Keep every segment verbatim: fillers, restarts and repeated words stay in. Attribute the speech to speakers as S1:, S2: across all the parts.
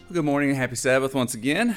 S1: Good morning and happy Sabbath once again.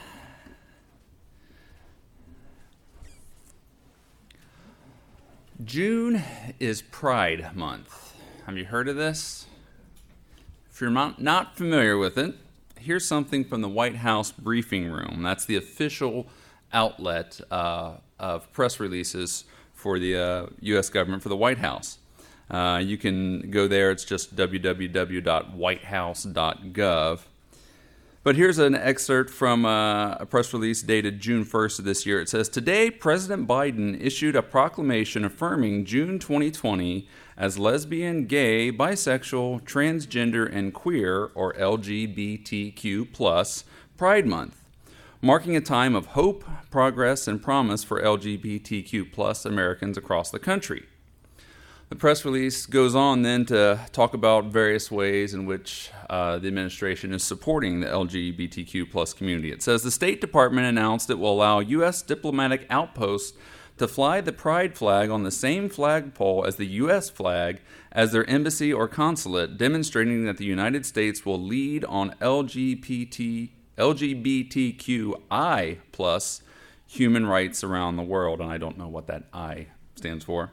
S1: June is Pride Month. Have you heard of this? If you're not, not familiar with it, here's something from the White House briefing room. That's the official outlet uh, of press releases for the uh, U S government, for the White House. Uh, you can go there. It's just w w w dot white house dot gov. But here's an excerpt from uh, a press release dated June first of this year. It says, "Today, President Biden issued a proclamation affirming June twenty twenty as lesbian, gay, bisexual, transgender, and queer, or L G B T Q plus, Pride Month, marking a time of hope, progress, and promise for L G B T Q plus Americans across the country." The press release goes on then to talk about various ways in which uh, the administration is supporting the L G B T Q plus community. It says the State Department announced it will allow U S diplomatic outposts to fly the pride flag on the same flagpole as the U S flag as their embassy or consulate, demonstrating that the United States will lead on L G B T, L G B T Q I plus human rights around the world. And I don't know what that I stands for.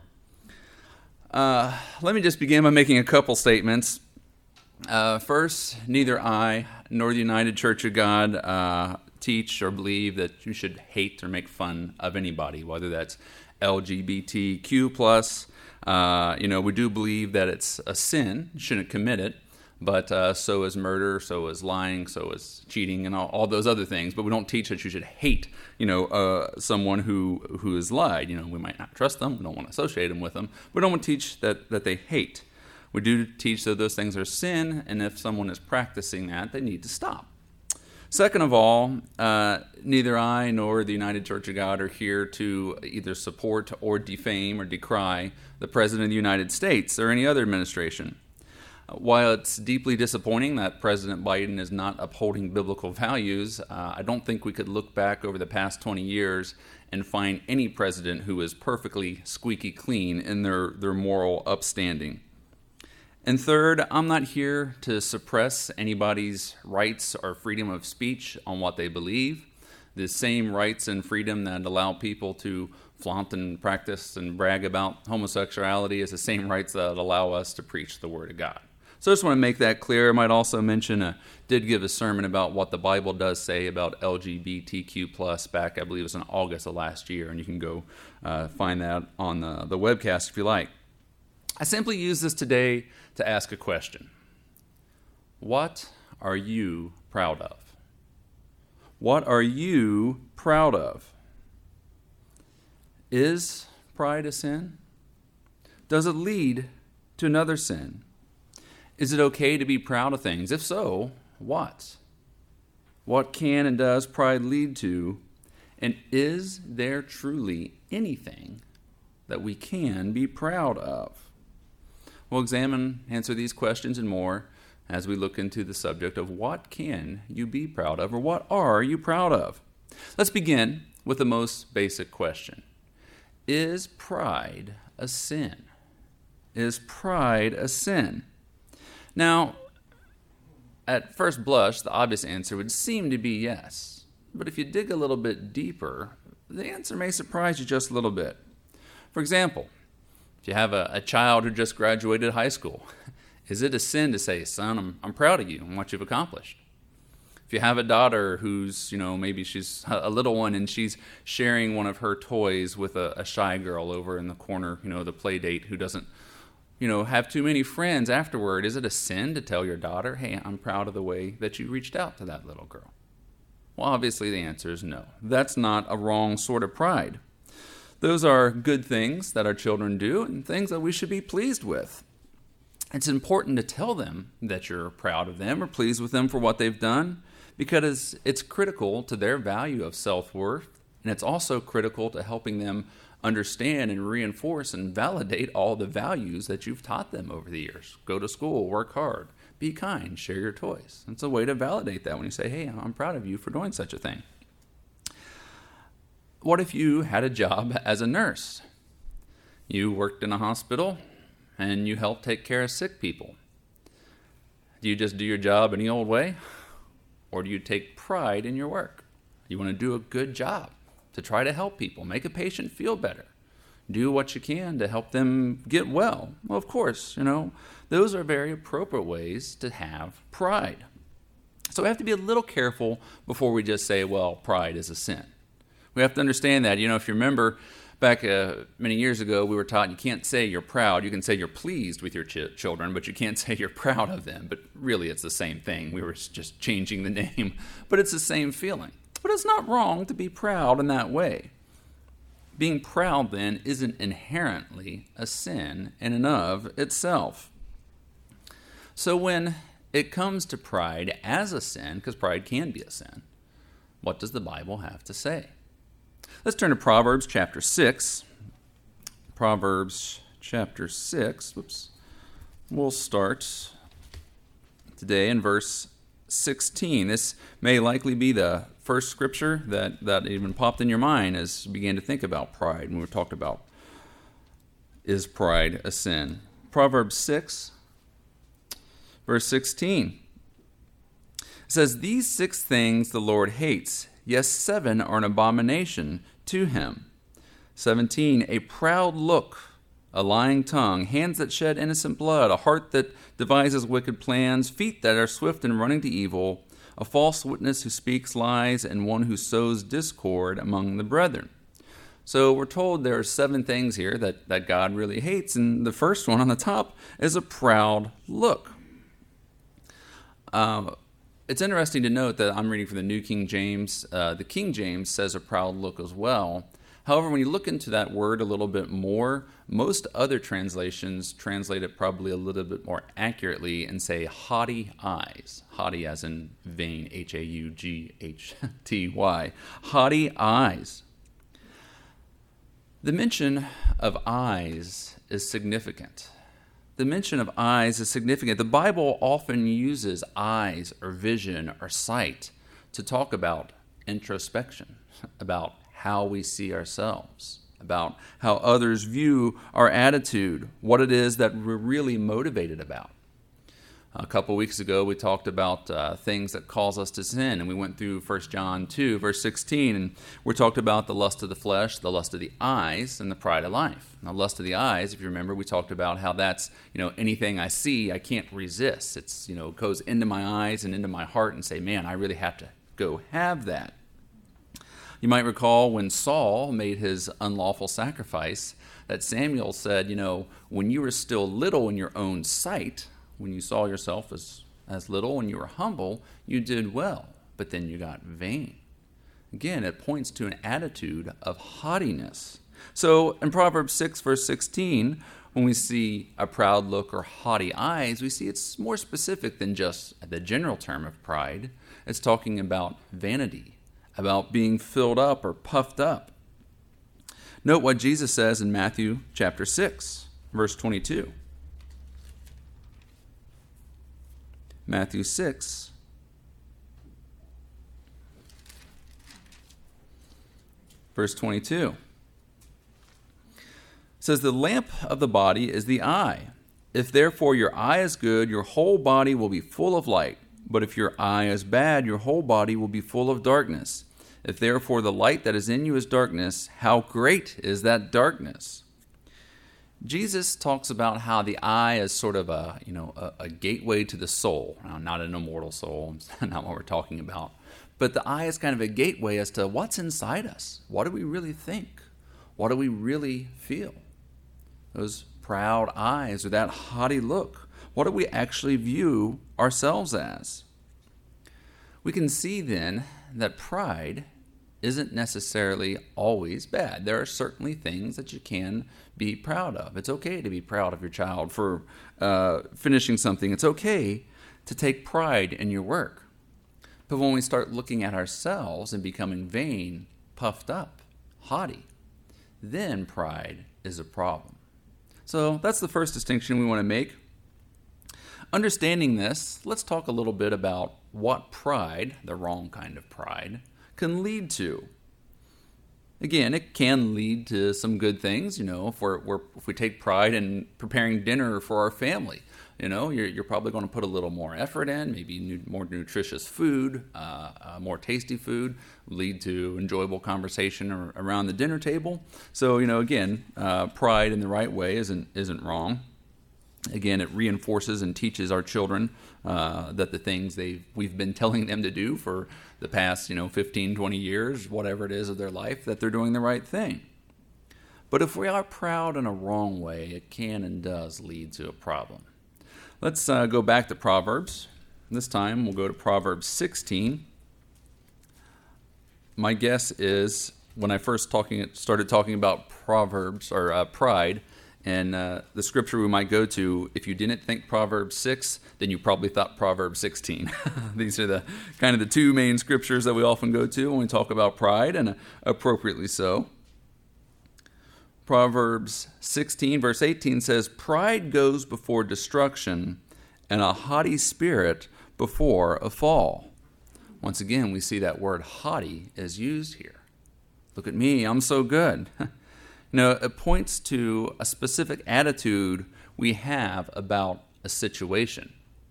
S1: Uh, let me just begin by making a couple statements. Uh, first, neither I nor the United Church of God uh, teach or believe that you should hate or make fun of anybody, whether that's L G B T Q plus. Uh, you know, we do believe that it's a sin, you shouldn't commit it, but uh, so is murder, so is lying, so is cheating, and all, all those other things. But we don't teach that you should hate, you know, uh, someone who who has lied. You know, we might not trust them, we don't want to associate them with them. We don't want to teach that that they hate. We do teach that those things are sin, and if someone is practicing that, they need to stop. Second of all, uh, neither I nor the United Church of God are here to either support or defame or decry the President of the United States or any other administration. While it's deeply disappointing that President Biden is not upholding biblical values, uh, I don't think we could look back over the past twenty years and find any president who is perfectly squeaky clean in their, their moral upstanding. And third, I'm not here to suppress anybody's rights or freedom of speech on what they believe. The same rights and freedom that allow people to flaunt and practice and brag about homosexuality is the same rights that allow us to preach the Word of God. So I just want to make that clear. I might also mention, I did give a sermon about what the Bible does say about L G B T Q plus back, I believe it was in August of last year, and you can go uh, find that on the, the webcast if you like. I simply use this today to ask a question. What are you proud of? What are you proud of? Is pride a sin? Does it lead to another sin? Is it okay to be proud of things? If so, what? What can and does pride lead to? And is there truly anything that we can be proud of? We'll examine, answer these questions and more as we look into the subject of what can you be proud of, or what are you proud of? Let's begin with the most basic question. Is pride a sin? Is pride a sin? Now, at first blush, the obvious answer would seem to be yes. But if you dig a little bit deeper, the answer may surprise you just a little bit. For example, if you have a, a child who just graduated high school, is it a sin to say, "Son, I'm, I'm proud of you and what you've accomplished"? If you have a daughter who's, you know, maybe she's a little one and she's sharing one of her toys with a, a shy girl over in the corner, you know, the play date who doesn't, you know, have too many friends afterward, is it a sin to tell your daughter, "Hey, I'm proud of the way that you reached out to that little girl"? Well, obviously the answer is no. That's not a wrong sort of pride. Those are good things that our children do and things that we should be pleased with. It's important to tell them that you're proud of them or pleased with them for what they've done, because it's critical to their value of self-worth, and it's also critical to helping them understand and reinforce and validate all the values that you've taught them over the years. Go to school, work hard, be kind, share your toys. It's a way to validate that when you say, "Hey, I'm proud of you for doing such a thing." What if you had a job as a nurse? You worked in a hospital and you helped take care of sick people. Do you just do your job any old way? Or do you take pride in your work? You want to do a good job to try to help people, make a patient feel better, do what you can to help them get well. Well, of course, you know, those are very appropriate ways to have pride. So we have to be a little careful before we just say, well, pride is a sin. We have to understand that. You know, if you remember back uh, many years ago, we were taught you can't say you're proud. You can say you're pleased with your ch- children, but you can't say you're proud of them. But really, it's the same thing. We were just changing the name, but it's the same feeling. But it's not wrong to be proud in that way. Being proud, then, isn't inherently a sin in and of itself. So when it comes to pride as a sin, because pride can be a sin, what does the Bible have to say? Let's turn to Proverbs chapter six. Proverbs chapter six. Whoops. We'll start today in verse sixteen. This may likely be the first scripture that, that even popped in your mind as you began to think about pride when we talked about, is pride a sin? Proverbs six, verse sixteen. It says, "These six things the Lord hates, yes, seven are an abomination to him." seventeen, "A proud look, a lying tongue, hands that shed innocent blood, a heart that devises wicked plans, feet that are swift in running to evil, a false witness who speaks lies, and one who sows discord among the brethren." So we're told there are seven things here that, that God really hates, and the first one on the top is a proud look. Uh, it's interesting to note that I'm reading from the New King James. Uh, the King James says a proud look as well. However, when you look into that word a little bit more, most other translations translate it probably a little bit more accurately and say haughty eyes. Haughty as in vain, H A U G H T Y. Haughty eyes. The mention of eyes is significant. The mention of eyes is significant. The Bible often uses eyes or vision or sight to talk about introspection, about how we see ourselves, about how others view our attitude, what it is that we're really motivated about. A couple weeks ago, we talked about uh, things that cause us to sin, and we went through First John two, verse sixteen, and we talked about the lust of the flesh, the lust of the eyes, and the pride of life. Now, lust of the eyes, if you remember, we talked about how that's, you know, anything I see, I can't resist. It's, you know, it goes into my eyes and into my heart and say, man, I really have to go have that. You might recall when Saul made his unlawful sacrifice that Samuel said, you know, when you were still little in your own sight, when you saw yourself as, as little and you were humble, you did well, but then you got vain. Again, it points to an attitude of haughtiness. So in Proverbs six, verse sixteen, when we see a proud look or haughty eyes, we see it's more specific than just the general term of pride. It's talking about vanity, about being filled up or puffed up. Note what Jesus says in Matthew chapter six, verse twenty-two. Matthew six, verse twenty-two. It says, "The lamp of the body is the eye. If therefore your eye is good, your whole body will be full of light. But if your eye is bad, your whole body will be full of darkness. If therefore the light that is in you is darkness, how great is that darkness?" Jesus talks about how the eye is sort of a, you know, a, a gateway to the soul. Now, not an immortal soul, not what we're talking about. But the eye is kind of a gateway as to what's inside us. What do we really think? What do we really feel? Those proud eyes or that haughty look. What do we actually view ourselves as? We can see then that pride isn't necessarily always bad. There are certainly things that you can be proud of. It's okay to be proud of your child for uh, finishing something. It's okay to take pride in your work. But when we start looking at ourselves and becoming vain, puffed up, haughty, then pride is a problem. So that's the first distinction we want to make. Understanding this, let's talk a little bit about what pride, the wrong kind of pride, can lead to. Again, it can lead to some good things, you know, if, we're, we're, if we take pride in preparing dinner for our family. You know, you're, you're probably going to put a little more effort in, maybe nu- more nutritious food, uh, uh, more tasty food, lead to enjoyable conversation ar- around the dinner table. So, you know, again, uh, pride in the right way isn't isn't wrong. Again, it reinforces and teaches our children uh, that the things they we've been telling them to do for the past, you know, fifteen, twenty years, whatever it is of their life, that they're doing the right thing. But if we are proud in a wrong way, it can and does lead to a problem. Let's uh, go back to Proverbs. This time we'll go to Proverbs sixteen. My guess is when I first talking started talking about Proverbs or uh, pride, and uh, the scripture we might go to, if you didn't think Proverbs six, then you probably thought Proverbs sixteen. These are the kind of the two main scriptures that we often go to when we talk about pride, and uh, appropriately so. Proverbs sixteen, verse eighteen says, "Pride goes before destruction, and a haughty spirit before a fall." Once again, we see that word haughty is used here. Look at me, I'm so good. You know, it points to a specific attitude we have about a situation.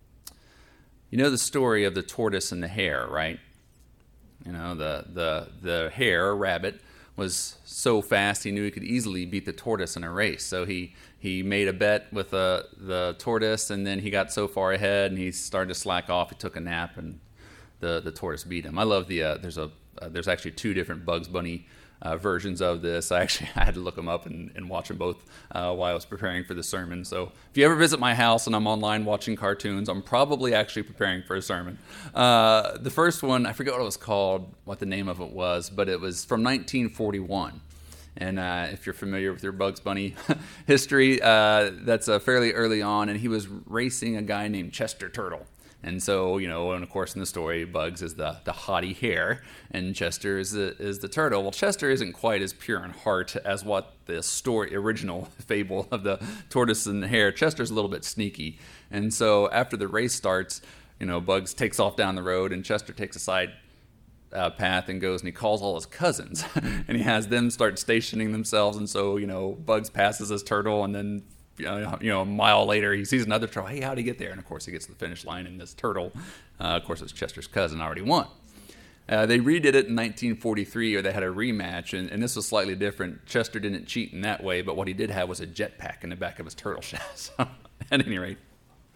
S1: You know the story of the tortoise and the hare, right? You know, the the the hare, rabbit, was so fast he knew he could easily beat the tortoise in a race. So he, he made a bet with the, the tortoise, and then he got so far ahead, and he started to slack off. He took a nap, and the, the tortoise beat him. I love the uh, there's a uh, there's actually two different Bugs Bunny uh, versions of this. I actually I had to look them up and, and watch them both uh, while I was preparing for the sermon. So if you ever visit my house and I'm online watching cartoons, I'm probably actually preparing for a sermon. Uh, the first one, I forget what it was called, what the name of it was, but it was from nineteen forty-one. And uh, if you're familiar with your Bugs Bunny history, uh, that's uh, fairly early on, and he was racing a guy named Chester Turtle. And so, you know, and of course in the story, Bugs is the, the haughty hare, and Chester is the, is the turtle. Well, Chester isn't quite as pure in heart as what the story, original fable of the tortoise and the hare. Chester's a little bit sneaky. And so after the race starts, you know, Bugs takes off down the road, and Chester takes a side uh, path and goes and he calls all his cousins. And he has them start stationing themselves. And so, you know, Bugs passes his turtle, and then you know, a mile later, he sees another turtle. Hey, how'd he get there? And, of course, he gets to the finish line, and this turtle, uh, of course, it's Chester's cousin, already won. Uh, they redid it in nineteen forty-three, or they had a rematch, and, and this was slightly different. Chester didn't cheat in that way, but what he did have was a jetpack in the back of his turtle shell. So, at any rate,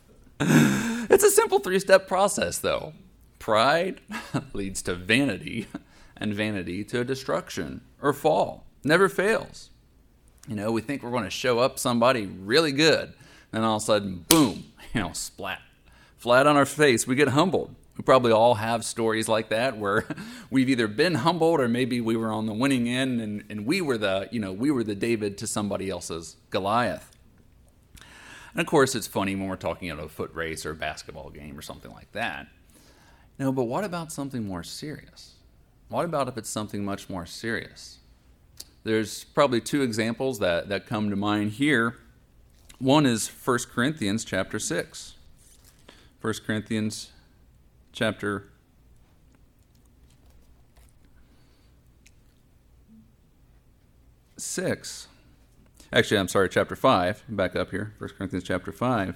S1: it's a simple three-step process, though. Pride leads to vanity, and vanity to destruction or fall. Never fails. You know, we think we're going to show up somebody really good, and all of a sudden, boom, you know, splat. Flat on our face, we get humbled. We probably all have stories like that where we've either been humbled or maybe we were on the winning end and, and we were the, you know, we were the David to somebody else's Goliath. And of course, it's funny when we're talking about a foot race or a basketball game or something like that. No, but what about something more serious? What about if it's something much more serious? There's probably two examples that, that come to mind here. One is First Corinthians chapter six. First Corinthians chapter six. Actually, I'm sorry, chapter five. Back up here. First Corinthians chapter five.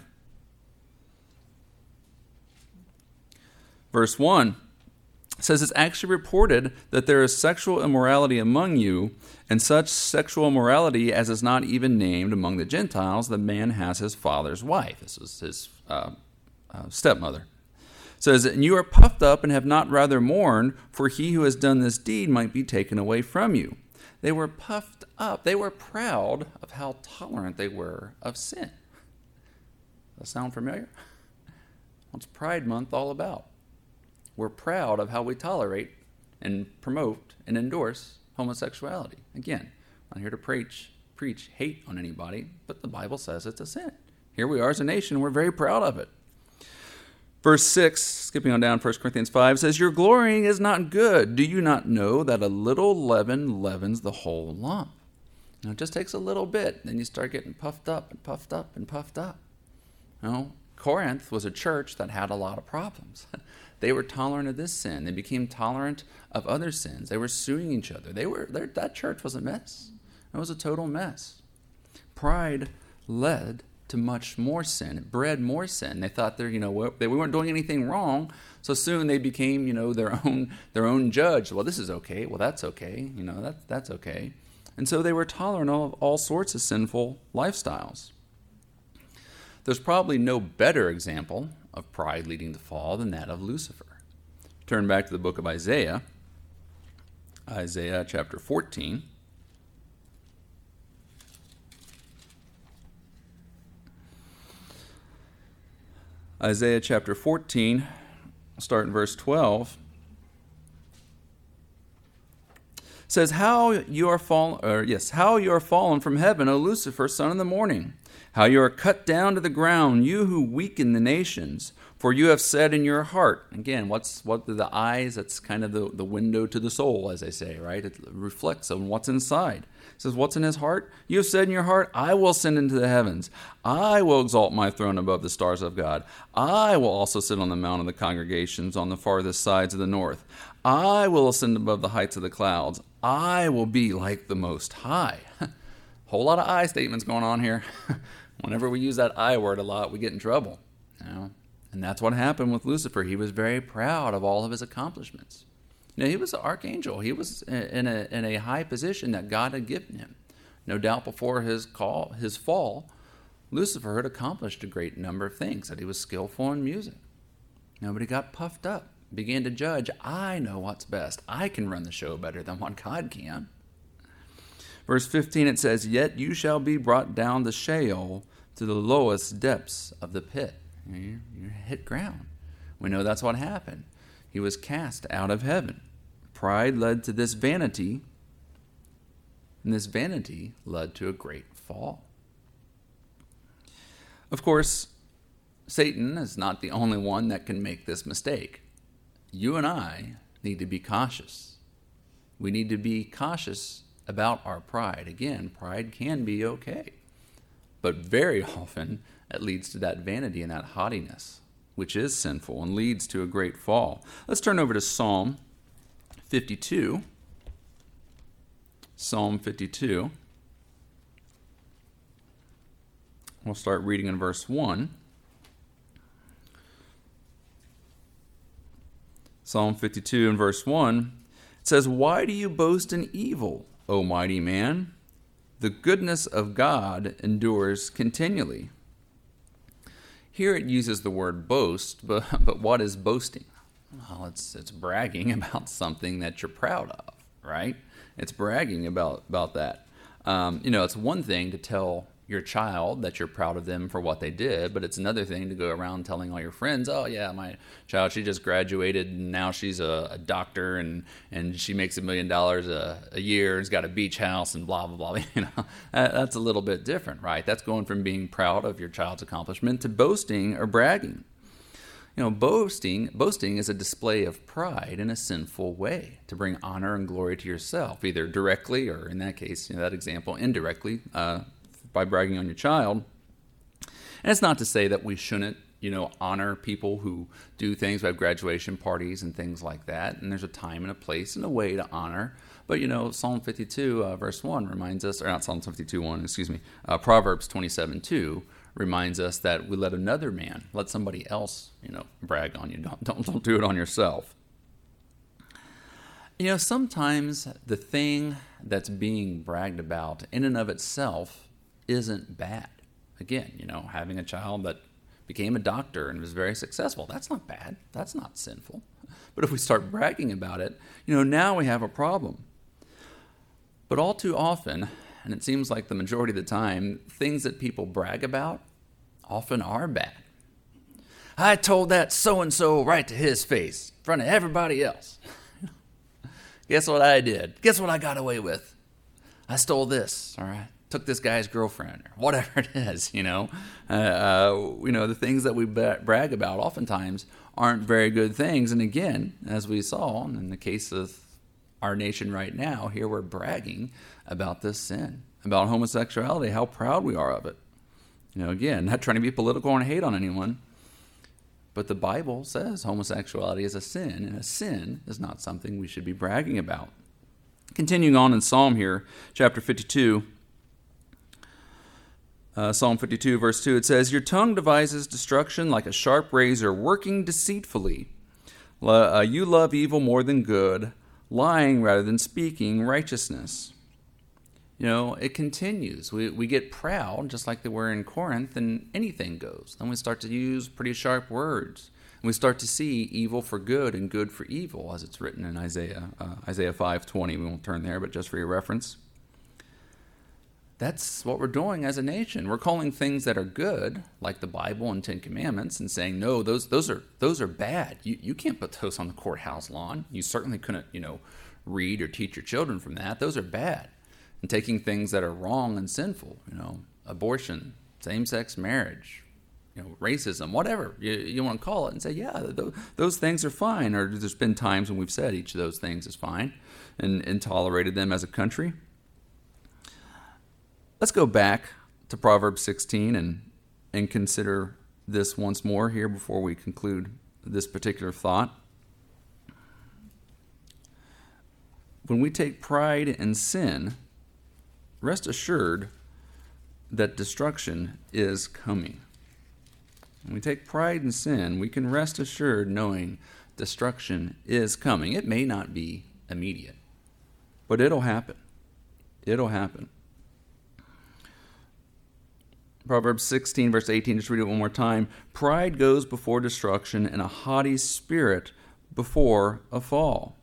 S1: Verse one. It says, "It's actually reported that there is sexual immorality among you, and such sexual immorality as is not even named among the Gentiles. The man has his father's wife." This is his uh, uh, stepmother. It says, "And you are puffed up and have not rather mourned, for he who has done this deed might be taken away from you." They were puffed up. They were proud of how tolerant they were of sin. Does that sound familiar? What's Pride Month all about? We're proud of how we tolerate and promote and endorse homosexuality. Again, I'm not here to preach, preach hate on anybody, but the Bible says it's a sin. Here we are as a nation, we're very proud of it. Verse six, skipping on down, First Corinthians five, says, "Your glorying is not good. Do you not know that a little leaven leavens the whole lump?" Now, it just takes a little bit, then you start getting puffed up and puffed up and puffed up. You know, Corinth was a church that had a lot of problems. They were tolerant of this sin. They became tolerant of other sins. They were suing each other. They were that church was a mess. It was a total mess. Pride led to much more sin. It bred more sin. They thought they're, you know, they weren't doing anything wrong. So soon they became, you know, their own their own judge. Well, this is okay. Well, that's okay. You know, that that's okay. And so they were tolerant of all sorts of sinful lifestyles. There's probably no better example of pride leading to fall than that of Lucifer. Turn back to the book of Isaiah, Isaiah chapter fourteen. Isaiah chapter fourteen, start in verse twelve. Says, "How you are fallen, or yes, how you are fallen from heaven, O Lucifer, son of the morning! How you are cut down to the ground, you who weaken the nations! For you have said in your heart," again, what's what are the eyes? That's kind of the, the window to the soul, as they say, right? It reflects on what's inside. It says, what's in his heart? You have said in your heart, I will ascend into the heavens. I will exalt my throne above the stars of God. I will also sit on the mount of the congregations on the farthest sides of the north. I will ascend above the heights of the clouds. I will be like the Most High. Whole lot of I statements going on here. Whenever we use that I word a lot, we get in trouble. You know? And that's what happened with Lucifer. He was very proud of all of his accomplishments. You know, he was an archangel. He was in a in a high position that God had given him. No doubt before his call, his fall, Lucifer had accomplished a great number of things, that he was skillful in music. Nobody got puffed up, began to judge, I know what's best. I can run the show better than what God can. Verse fifteen, it says, "Yet you shall be brought down to Sheol, to the lowest depths of the pit." You hit ground. We know that's what happened. He was cast out of heaven. Pride led to this vanity, and this vanity led to a great fall. Of course, Satan is not the only one that can make this mistake. You and I need to be cautious. We need to be cautious about our pride. Again, pride can be okay, but very often it leads to that vanity and that haughtiness, which is sinful and leads to a great fall. Let's turn over to Psalm fifty-two. Psalm fifty-two. We'll start reading in verse one. Psalm fifty-two and verse one. It says, "Why do you boast in evil, O mighty man? The goodness of God endures continually." Here it uses the word boast, but, but what is boasting? Well, it's it's bragging about something that you're proud of, right? It's bragging about, about that. Um, you know, it's one thing to tell your child that you're proud of them for what they did, but it's another thing to go around telling all your friends, oh yeah, my child, she just graduated and now she's a, a doctor and, and she makes a million dollars a, a year and has got a beach house and blah, blah, blah. You know, that, that's a little bit different, right? That's going from being proud of your child's accomplishment to boasting or bragging. You know, boasting boasting is a display of pride in a sinful way to bring honor and glory to yourself, either directly or, in that case, you know, that example, indirectly, uh, by bragging on your child. And it's not to say that we shouldn't, you know, honor people who do things. We have graduation parties and things like that, and there's a time and a place and a way to honor. But, you know, Psalm fifty-two, uh, verse one reminds us, or not Psalm fifty-two, one, excuse me, uh, Proverbs twenty-seven, two reminds us that we let another man, let somebody else, you know, brag on you. Don't, don't, don't do it on yourself. You know, sometimes the thing that's being bragged about in and of itself isn't bad. Again, you know, having a child that became a doctor and was very successful, that's not bad. That's not sinful. But if we start bragging about it, you know, now we have a problem. But all too often, and it seems like the majority of the time, things that people brag about often are bad. I told that so-and-so right to his face in front of everybody else. Guess what I did? Guess what I got away with? I stole this, all right? Took this guy's girlfriend, or whatever it is, you know. Uh, uh, you know, the things that we brag about oftentimes aren't very good things. And again, as we saw in the case of our nation right now, here we're bragging about this sin, about homosexuality, how proud we are of it. You know, again, not trying to be political and hate on anyone, but the Bible says homosexuality is a sin, and a sin is not something we should be bragging about. Continuing on in Psalm here, chapter fifty-two, Uh, Psalm fifty-two, verse two, it says, "Your tongue devises destruction like a sharp razor, working deceitfully. Lo- uh, you love evil more than good, lying rather than speaking righteousness." You know, it continues. We we get proud, just like they were in Corinth, and anything goes. Then we start to use pretty sharp words. And we start to see evil for good and good for evil, as it's written in Isaiah uh, Isaiah five twenty. We won't turn there, but just for your reference. That's what we're doing as a nation. We're calling things that are good, like the Bible and Ten Commandments, and saying, no, those those are those are bad. You you can't put those on the courthouse lawn. You certainly couldn't, you know, read or teach your children from that. Those are bad. And taking things that are wrong and sinful, you know, abortion, same-sex marriage, you know, racism, whatever you, you want to call it, and say, yeah, th- those things are fine. Or there's been times when we've said each of those things is fine and, and tolerated them as a country. Let's go back to Proverbs sixteen and, and consider this once more here before we conclude this particular thought. When we take pride in sin, rest assured that destruction is coming. When we take pride in sin, we can rest assured knowing destruction is coming. It may not be immediate, but it'll happen. It'll happen. Proverbs sixteen, verse eighteen, just read it one more time. "Pride goes before destruction, and a haughty spirit before a fall."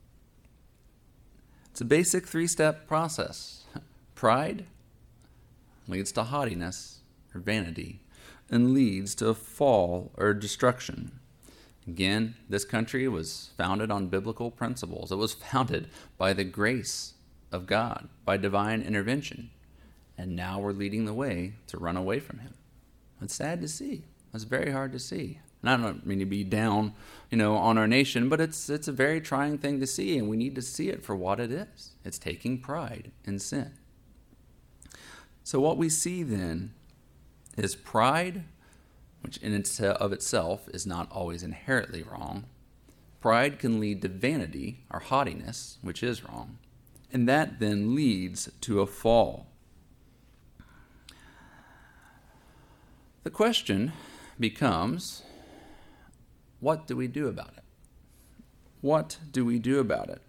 S1: It's a basic three-step process. Pride leads to haughtiness or vanity and leads to a fall or destruction. Again, this country was founded on biblical principles. It was founded by the grace of God, by divine intervention. And now we're leading the way to run away from him. It's sad to see. It's very hard to see. And I don't mean to be down, you know, on our nation, but it's it's a very trying thing to see, and we need to see it for what it is. It's taking pride in sin. So what we see then is pride, which in its of itself is not always inherently wrong. Pride can lead to vanity or haughtiness, which is wrong. And that then leads to a fall. The question becomes, what do we do about it? What do we do about it?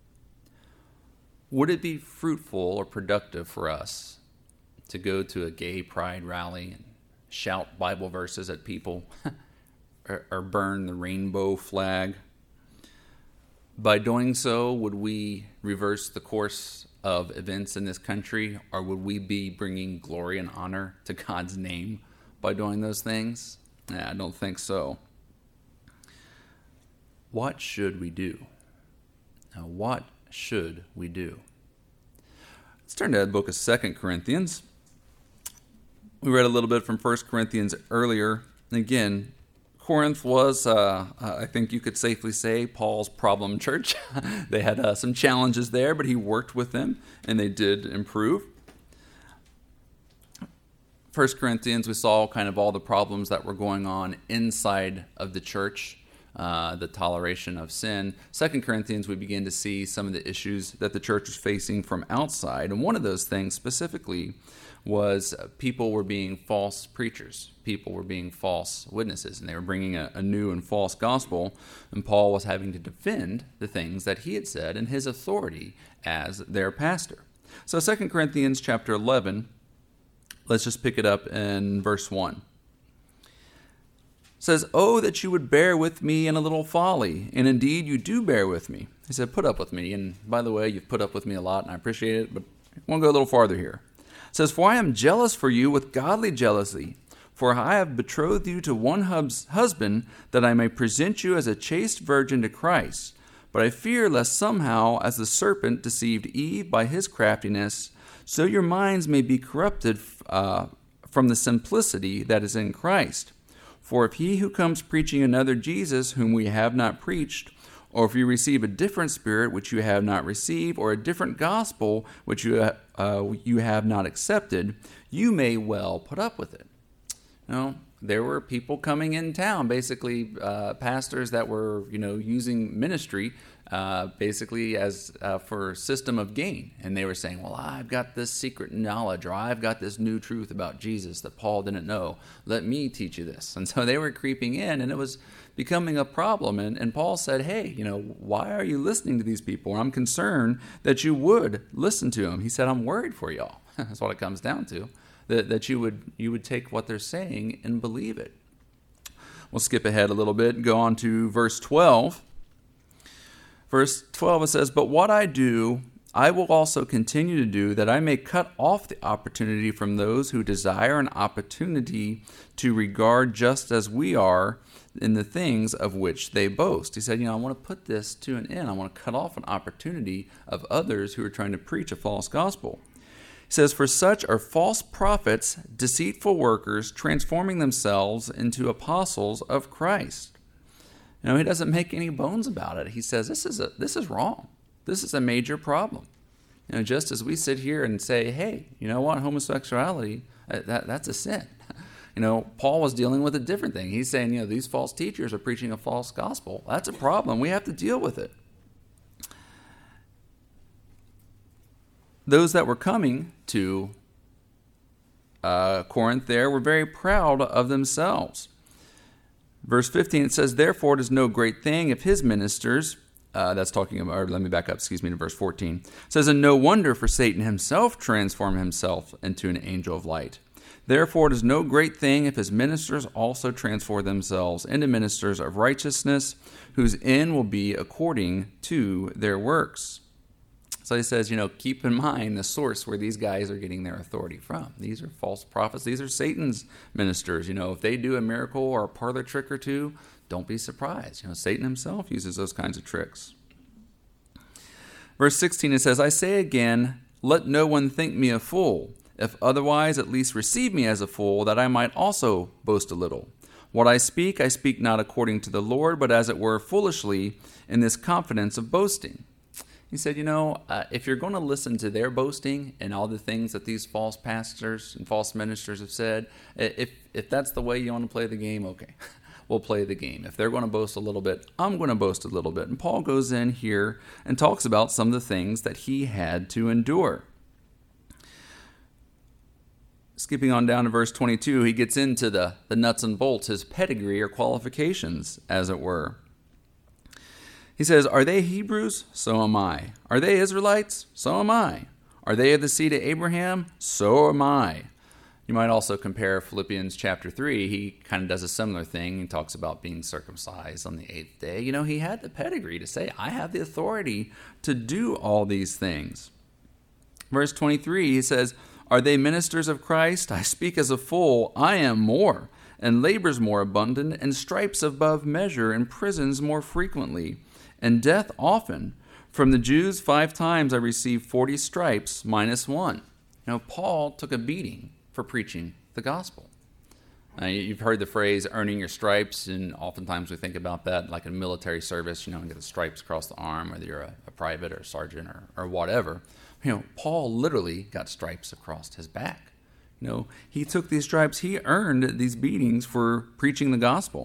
S1: Would it be fruitful or productive for us to go to a gay pride rally and shout Bible verses at people or, or burn the rainbow flag? By doing so, would we reverse the course of events in this country, or would we be bringing glory and honor to God's name by doing those things? Nah, I don't think so. What should we do? Now, what should we do? Let's turn to the book of Second Corinthians. We read a little bit from First Corinthians earlier. Again, Corinth was, uh, uh, I think you could safely say, Paul's problem church. They had uh, some challenges there, but he worked with them, and they did improve. First Corinthians, we saw kind of all the problems that were going on inside of the church, uh, the toleration of sin. Second Corinthians, we begin to see some of the issues that the church was facing from outside. And one of those things specifically was people were being false preachers. People were being false witnesses, and they were bringing a, a new and false gospel. And Paul was having to defend the things that he had said in his authority as their pastor. So Second Corinthians chapter eleven, let's just pick it up in verse one. It says, "Oh, that you would bear with me in a little folly, and indeed you do bear with me." He said, put up with me. And by the way, you've put up with me a lot, and I appreciate it, but I want to go a little farther here. It says, "For I am jealous for you with godly jealousy, for I have betrothed you to one hus- husband, that I may present you as a chaste virgin to Christ. But I fear lest somehow, as the serpent deceived Eve by his craftiness, so your minds may be corrupted uh, from the simplicity that is in Christ. For if he who comes preaching another Jesus whom we have not preached, or if you receive a different spirit which you have not received, or a different gospel which you, uh, you have not accepted, you may well put up with it." You know, there were people coming in town, basically uh, pastors that were, you know, using ministry uh, basically as uh, for system of gain. And they were saying, well, I've got this secret knowledge, or I've got this new truth about Jesus that Paul didn't know. Let me teach you this. And so they were creeping in, and it was becoming a problem. And, and Paul said, hey, you know, why are you listening to these people? I'm concerned that you would listen to them. He said, I'm worried for y'all. That's what it comes down to. That, that you would you would take what they're saying and believe it. We'll skip ahead a little bit and go on to verse twelve. Verse twelve, it says, but what I do, I will also continue to do, that I may cut off the opportunity from those who desire an opportunity to regard just as we are in the things of which they boast. He said, you know, I want to put this to an end. I want to cut off an opportunity of others who are trying to preach a false gospel. He says, for such are false prophets, deceitful workers, transforming themselves into apostles of Christ. You know, he doesn't make any bones about it. He says, this is a, this is wrong. This is a major problem. You know, just as we sit here and say, hey, you know what, homosexuality, that, that's a sin. You know, Paul was dealing with a different thing. He's saying, you know, these false teachers are preaching a false gospel. That's a problem. We have to deal with it. Those that were coming to uh, Corinth there were very proud of themselves. Verse fifteen, it says, therefore it is no great thing if his ministers, uh, that's talking about, or let me back up, excuse me, to verse fourteen. It says, and no wonder, for Satan himself transformed himself into an angel of light. Therefore it is no great thing if his ministers also transform themselves into ministers of righteousness, whose end will be according to their works. So he says, you know, keep in mind the source where these guys are getting their authority from. These are false prophets. These are Satan's ministers. You know, if they do a miracle or a parlor trick or two, don't be surprised. You know, Satan himself uses those kinds of tricks. Verse sixteen, it says, I say again, let no one think me a fool. If otherwise, at least receive me as a fool, that I might also boast a little. What I speak, I speak not according to the Lord, but as it were foolishly, in this confidence of boasting. He said, you know, uh, if you're going to listen to their boasting and all the things that these false pastors and false ministers have said, if if that's the way you want to play the game, okay, we'll play the game. If they're going to boast a little bit, I'm going to boast a little bit. And Paul goes in here and talks about some of the things that he had to endure. Skipping on down to verse twenty-two, he gets into the, the nuts and bolts, his pedigree or qualifications, as it were. He says, are they Hebrews? So am I. Are they Israelites? So am I. Are they of the seed of Abraham? So am I. You might also compare Philippians chapter three. He kind of does a similar thing. He talks about being circumcised on the eighth day. You know, he had the pedigree to say, I have the authority to do all these things. Verse twenty-three, he says, are they ministers of Christ? I speak as a fool. I am more, and labors more abundant, and stripes above measure, and prisons more frequently, and death often. From the Jews five times I received forty stripes minus one. You know, Paul took a beating for preaching the gospel. Uh, you've heard the phrase earning your stripes, and oftentimes we think about that like in military service, you know, and get the stripes across the arm, whether you're a, a private or a sergeant or, or whatever. You know, Paul literally got stripes across his back. You know, he took these stripes, he earned these beatings for preaching the gospel.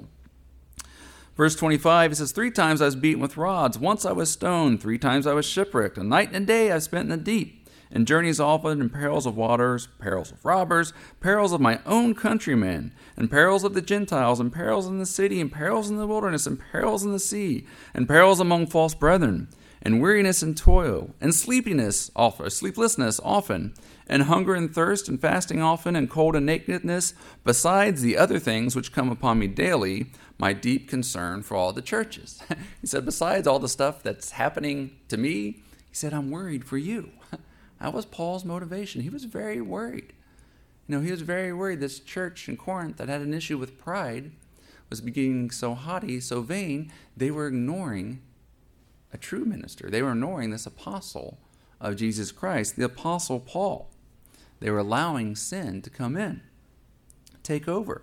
S1: Verse twenty-five, it says, three times I was beaten with rods. Once I was stoned. Three times I was shipwrecked. A night and a day I spent in the deep. And journeys often, and perils of waters, perils of robbers, perils of my own countrymen, and perils of the Gentiles, and perils in the city, and perils in the wilderness, and perils in the sea, and perils among false brethren, and weariness and toil, and sleepiness often, sleeplessness often, and hunger and thirst, and fasting often, and cold and nakedness, besides the other things which come upon me daily, my deep concern for all the churches. He said, besides all the stuff that's happening to me, he said, I'm worried for you. That was Paul's motivation. He was very worried. You know, he was very worried this church in Corinth that had an issue with pride was beginning so haughty, so vain, they were ignoring a true minister. They were ignoring this apostle of Jesus Christ, the apostle Paul. They were allowing sin to come in, take over.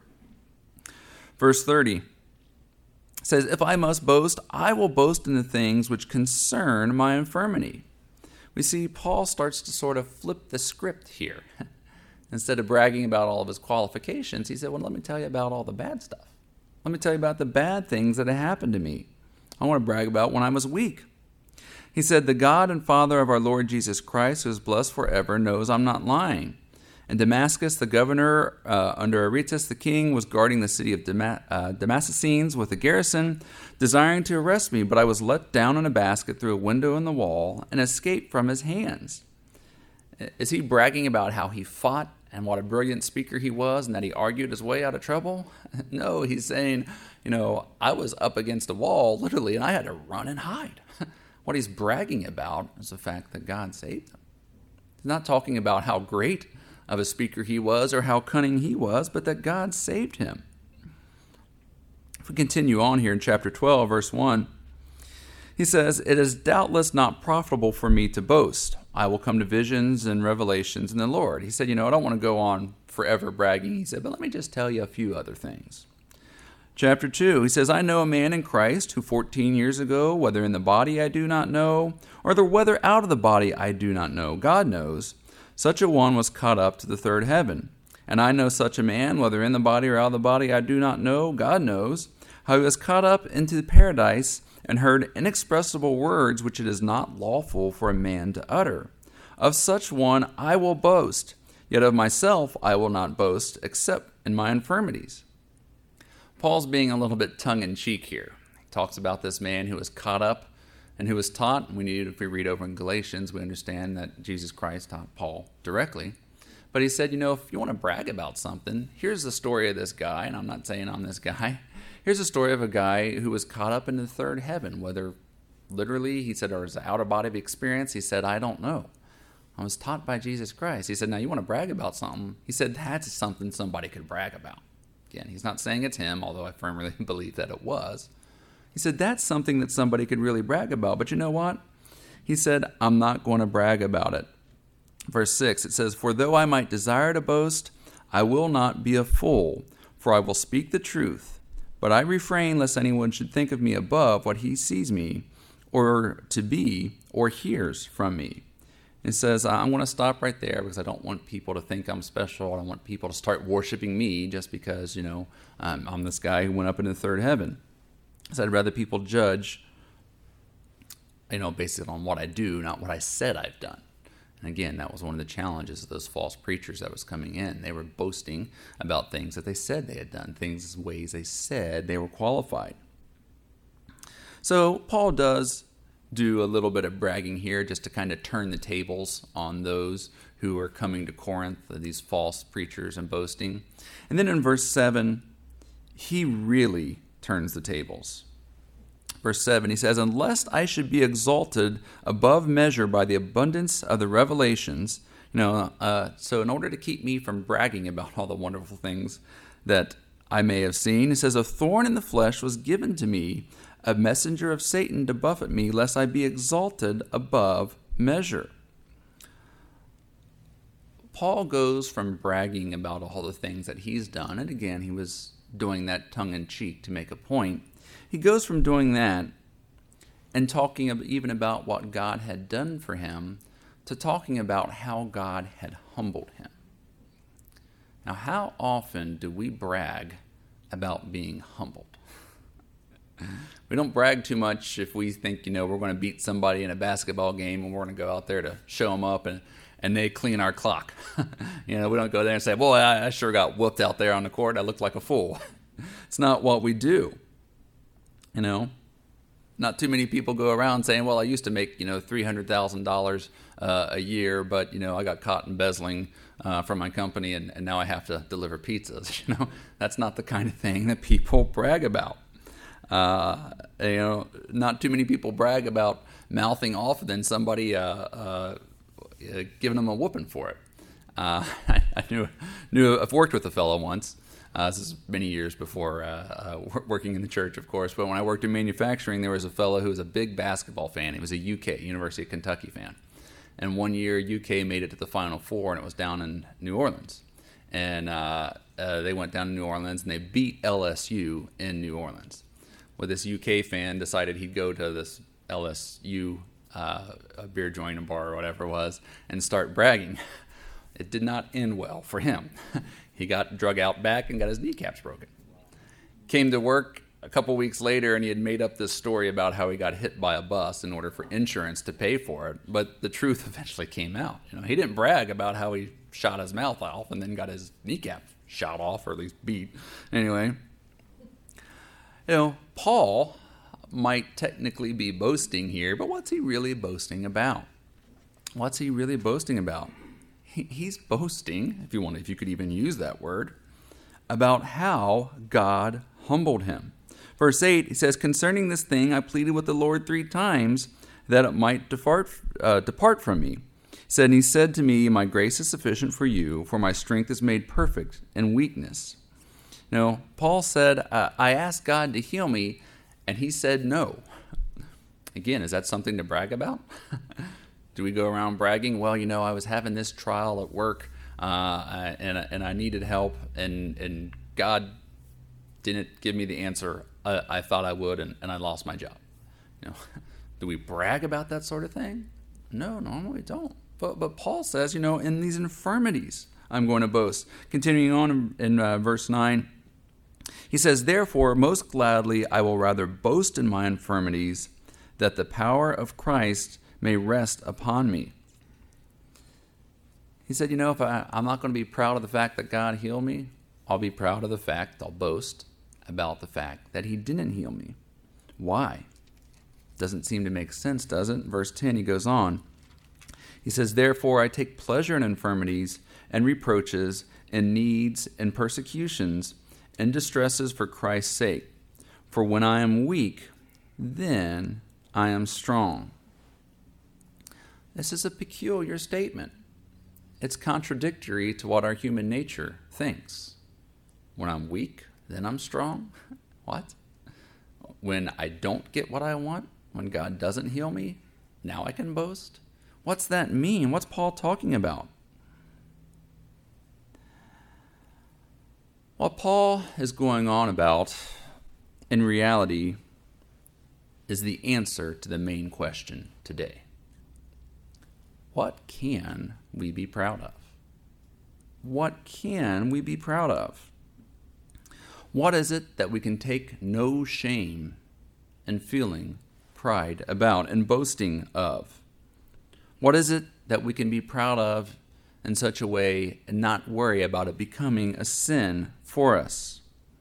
S1: Verse thirty says, if I must boast, I will boast in the things which concern my infirmity. We see Paul starts to sort of flip the script here. Instead of bragging about all of his qualifications, he said, well, let me tell you about all the bad stuff. Let me tell you about the bad things that have happened to me. I want to brag about when I was weak. He said, the God and Father of our Lord Jesus Christ, who is blessed forever, knows I'm not lying. In Damascus, the governor uh, under Aretas the king was guarding the city of Dama- uh, Damascenes with a garrison, desiring to arrest me, but I was let down in a basket through a window in the wall and escaped from his hands. Is he bragging about how he fought and what a brilliant speaker he was and that he argued his way out of trouble? No, he's saying, you know, I was up against a wall, literally, and I had to run and hide. What he's bragging about is the fact that God saved him. He's not talking about how great of a speaker he was or how cunning he was, but that God saved him. If we continue on here in chapter twelve, verse one, he says, it is doubtless not profitable for me to boast. I will come to visions and revelations in the Lord. He said, you know, I don't want to go on forever bragging. He said, but let me just tell you a few other things. Chapter two, he says, I know a man in Christ who fourteen years ago, whether in the body I do not know, or the whether out of the body I do not know, God knows, such a one was caught up to the third heaven. And I know such a man, whether in the body or out of the body I do not know, God knows, how he was caught up into paradise and heard inexpressible words which it is not lawful for a man to utter. Of such one I will boast, yet of myself I will not boast, except in my infirmities. Paul's being a little bit tongue-in-cheek here. He talks about this man who was caught up and who was taught. We need, if we read over in Galatians, we understand that Jesus Christ taught Paul directly. But he said, you know, if you want to brag about something, here's the story of this guy, and I'm not saying I'm this guy. Here's the story of a guy who was caught up in the third heaven, whether literally, he said, or was an out-of-body experience. He said, I don't know. I was taught by Jesus Christ. He said, now you want to brag about something. He said, that's something somebody could brag about. Again, he's not saying it's him, although I firmly believe that it was. He said, that's something that somebody could really brag about. But you know what? He said, I'm not going to brag about it. Verse six, it says, for though I might desire to boast, I will not be a fool, for I will speak the truth. But I refrain lest anyone should think of me above what he sees me, or to be, or hears from me. It says, I'm going to stop right there because I don't want people to think I'm special. I don't want people to start worshiping me just because, you know, um, I'm this guy who went up into the third heaven. So I'd rather people judge, you know, based on what I do, not what I said I've done. And again, that was one of the challenges of those false preachers that was coming in. They were boasting about things that they said they had done, things, ways they said they were qualified. So Paul does do a little bit of bragging here just to kind of turn the tables on those who are coming to Corinth, these false preachers and boasting. And then in verse seven, he really turns the tables. Verse seven, he says, unless I should be exalted above measure by the abundance of the revelations, you know, uh, so in order to keep me from bragging about all the wonderful things that I may have seen, he says, a thorn in the flesh was given to me, a messenger of Satan to buffet me, lest I be exalted above measure. Paul goes from bragging about all the things that he's done, and again, he was doing that tongue-in-cheek to make a point. He goes from doing that and talking even about what God had done for him to talking about how God had humbled him. Now, how often do we brag about being humbled? We don't brag too much if we think, you know, we're going to beat somebody in a basketball game and we're going to go out there to show them up and, and they clean our clock. You know, we don't go there and say, boy, I, I sure got whooped out there on the court. I looked like a fool. It's not what we do. You know, not too many people go around saying, well, I used to make, you know, three hundred thousand dollars uh, a year, but, you know, I got caught embezzling uh, from my company and, and now I have to deliver pizzas. You know, that's not the kind of thing that people brag about. Uh, you know, not too many people brag about mouthing off than somebody uh, uh, giving them a whooping for it. Uh, I, I knew, knew I've worked with a fellow once. Uh, this is many years before uh, uh, working in the church, of course. But when I worked in manufacturing, there was a fellow who was a big basketball fan. He was a U K, University of Kentucky fan. And one year, U K made it to the Final Four, and it was down in New Orleans. And uh, uh, they went down to New Orleans, and they beat L S U in New Orleans. Well, this U K fan decided he'd go to this L S U uh, a beer joint, a bar, or whatever it was, and start bragging. It did not end well for him. He got drug out back and got his kneecaps broken. Came to work a couple weeks later, and he had made up this story about how he got hit by a bus in order for insurance to pay for it. But the truth eventually came out. You know, he didn't brag about how he shot his mouth off and then got his kneecap shot off, or at least beat. Anyway, you know, Paul might technically be boasting here, but what's he really boasting about? What's he really boasting about? He, he's boasting, if you want, if you could even use that word, about how God humbled him. Verse eight, he says, "Concerning this thing, I pleaded with the Lord three times that it might depart, uh, depart from me. He said, and he said to me, my grace is sufficient for you, for my strength is made perfect in weakness." You know, Paul said, uh, I asked God to heal me, and he said no. Again, is that something to brag about? Do we go around bragging, well, you know, I was having this trial at work, uh, and, and I needed help, and, and God didn't give me the answer I, I thought I would, and, and I lost my job. You know, do we brag about that sort of thing? No, normally we don't. But, but Paul says, you know, in these infirmities, I'm going to boast. Continuing on in, in uh, verse nine, he says, "Therefore, most gladly I will rather boast in my infirmities, that the power of Christ may rest upon me." He said, you know, if I, I'm not going to be proud of the fact that God healed me, I'll be proud of the fact, I'll boast about the fact that he didn't heal me. Why? Doesn't seem to make sense, does it? Verse ten, he goes on. He says, "Therefore I take pleasure in infirmities and reproaches and needs and persecutions and distresses for Christ's sake. For when I am weak, then I am strong." This is a peculiar statement. It's contradictory to what our human nature thinks. When I'm weak, then I'm strong? What? When I don't get what I want, when God doesn't heal me, now I can boast? What's that mean? What's Paul talking about? What Paul is going on about, in reality, is the answer to the main question today. What can we be proud of? What can we be proud of? What is it that we can take no shame in feeling pride about and boasting of? What is it that we can be proud of in such a way and not worry about it becoming a sin for us?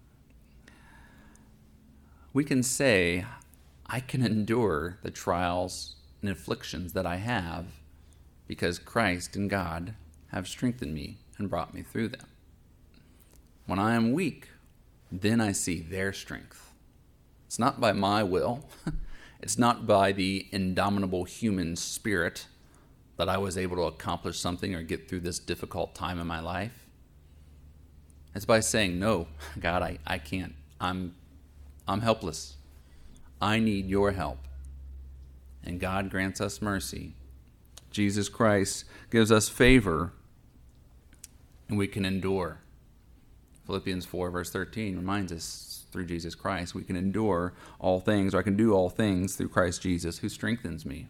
S1: We can say, I can endure the trials and afflictions that I have because Christ and God have strengthened me and brought me through them. When I am weak, then I see their strength. It's not by my will. It's not by the indomitable human spirit that I was able to accomplish something or get through this difficult time in my life. It's by saying, no, God, I, I can't. I'm, I'm helpless. I need your help. And God grants us mercy. Jesus Christ gives us favor, and we can endure. Philippians four, verse thirteen reminds us, through Jesus Christ, we can endure all things, or I can do all things through Christ Jesus, who strengthens me.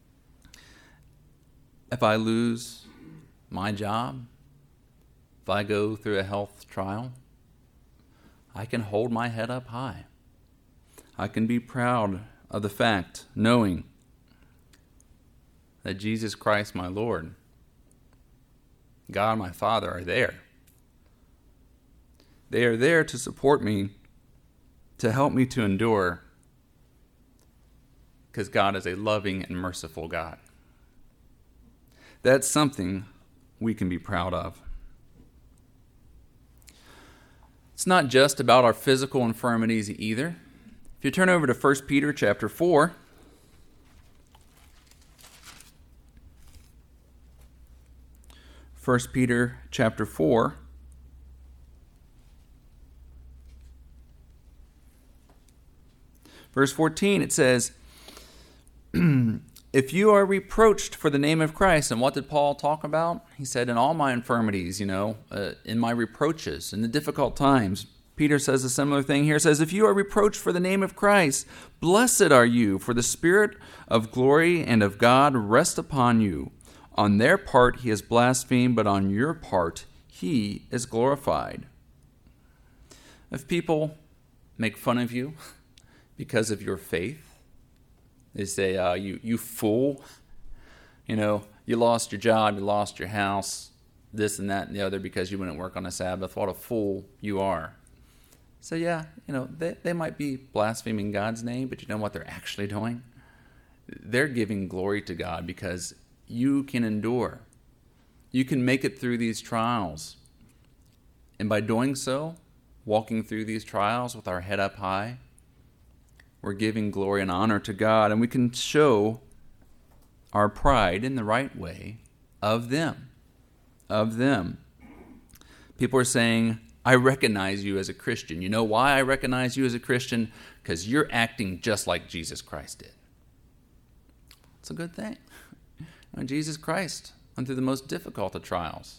S1: If I lose my job, if I go through a health trial, I can hold my head up high. I can be proud of the fact, knowing that Jesus Christ, my Lord, God, my Father, are there. They are there to support me, to help me to endure, because God is a loving and merciful God. That's something we can be proud of. It's not just about our physical infirmities either. If you turn over to First Peter chapter four, First Peter chapter four, verse fourteen, it says, if you are reproached for the name of Christ, and what did Paul talk about? He said, in all my infirmities, you know, uh, in my reproaches, in the difficult times. Peter says a similar thing here. Says, if you are reproached for the name of Christ, blessed are you, for the Spirit of glory and of God rest upon you. On their part he is blasphemed, but on your part he is glorified. If people make fun of you because of your faith, they say, uh, you, you fool, you know, you lost your job, you lost your house, this and that and the other because you wouldn't work on a Sabbath. What a fool you are. So yeah, you know, they, they might be blaspheming God's name, but you know what they're actually doing? They're giving glory to God because you can endure. You can make it through these trials. And by doing so, walking through these trials with our head up high, we're giving glory and honor to God, and we can show our pride in the right way of them. Of them. People are saying, I recognize you as a Christian. You know why I recognize you as a Christian? Because you're acting just like Jesus Christ did. It's a good thing. And Jesus Christ went through the most difficult of trials.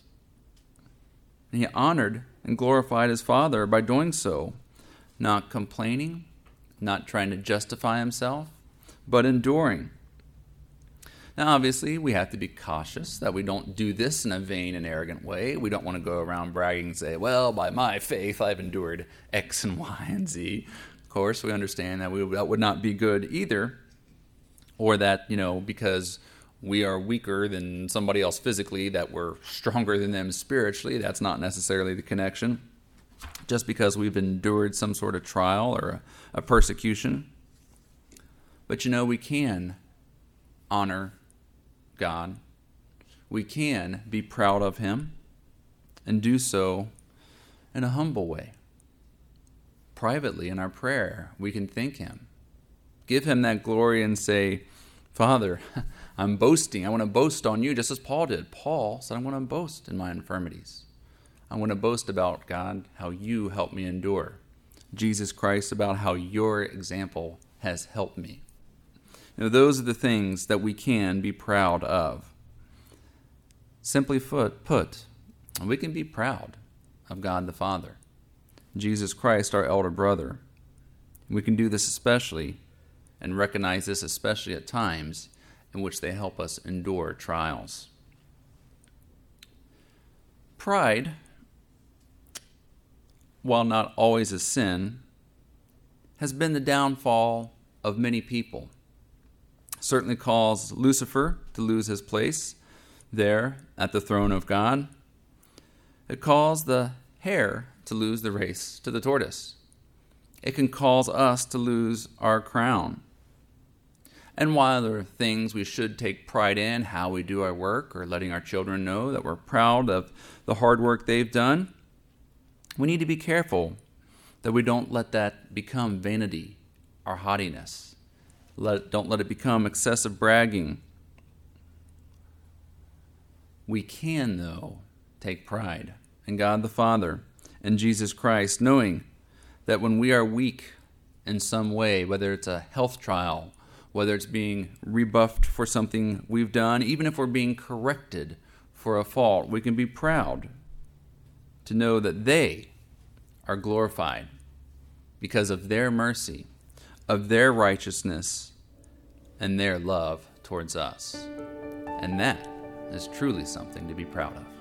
S1: And he honored and glorified his Father by doing so, not complaining, not trying to justify himself, but enduring. Now, obviously, we have to be cautious that we don't do this in a vain and arrogant way. We don't want to go around bragging and say, well, by my faith, I've endured X and Y and Z. Of course, we understand that we, that would not be good either, or that, you know, because we are weaker than somebody else physically, that we're stronger than them spiritually. That's not necessarily the connection. Just because we've endured some sort of trial or a, a persecution. But, you know, we can honor God. We can be proud of him and do so in a humble way. Privately in our prayer, we can thank him. Give him that glory and say, Father, I'm boasting. I want to boast on you just as Paul did. Paul said, I want to boast in my infirmities. I want to boast about, God, how you helped me endure. Jesus Christ, about how your example has helped me. You know, those are the things that we can be proud of. Simply put, we can be proud of God the Father, Jesus Christ, our elder brother. We can do this especially and recognize this especially at times in which they help us endure trials. Pride, while not always a sin, has been the downfall of many people. Certainly caused Lucifer to lose his place there at the throne of God. It caused the hare to lose the race to the tortoise. It can cause us to lose our crown. And while there are things we should take pride in, how we do our work, or letting our children know that we're proud of the hard work they've done, we need to be careful that we don't let that become vanity or haughtiness. Let, don't let it become excessive bragging. We can, though, take pride in God the Father and Jesus Christ, knowing that when we are weak in some way, whether it's a health trial, whether it's being rebuffed for something we've done, even if we're being corrected for a fault, we can be proud to know that they are glorified because of their mercy, of their righteousness, and their love towards us. And that is truly something to be proud of.